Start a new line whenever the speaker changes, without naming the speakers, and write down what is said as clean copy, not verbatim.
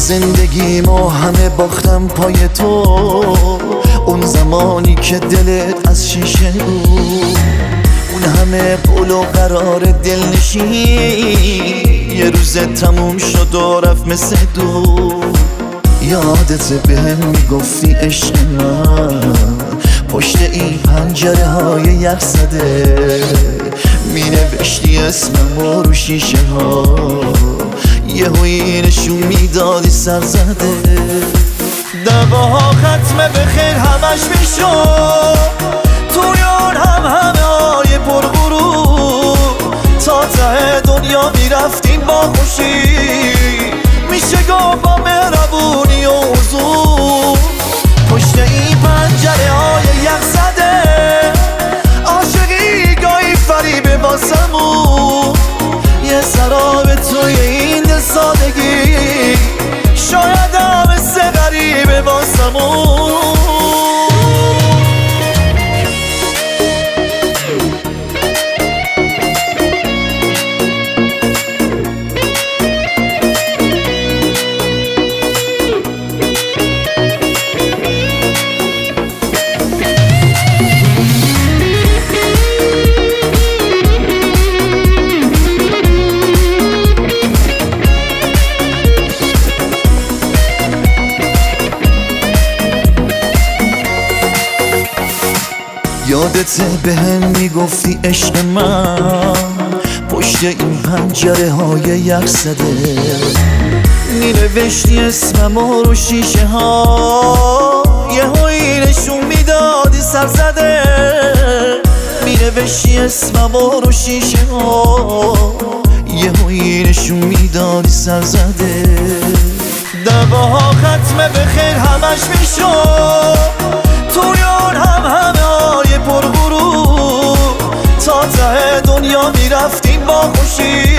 زندگیمو همه باختم پای تو، اون زمانی که دلت از شیشه بود، اون همه قول و قرار دلنشین یه روز تموم شد و رفت مثل دو. یادت بهم میگفتی عشق من پشت این پنجره های یخ زده، مینوشتی اسمم رو شیشه ها، یهویی نشون میدادی سر زده. دواها ختمه به خیر همش میشد، تویان همه های پرغرور، تا ته دنیا میرفتیم با خوشی، میشه گفت با مهربونی و حضور. پشت این پنجره های یخ زده عاشقی گاهی فریبه واسمون، یه سراب توی این دل سادگی شاید هم مثل غریبه واسمون. یادته بهم میگفتی عشق من پشت این پنجره های یخ زده، مینوشتی اسمم رو شیشه ها، یهویی نشون میدادی سر زده، مینوشتی اسمم رو شیشه ها، یهویی نشون میدادی سر زده. دواها ختمه به خیر همش میشد، تویان همه های پرغرور، تا ته دنیا میرفتیم با خوشی،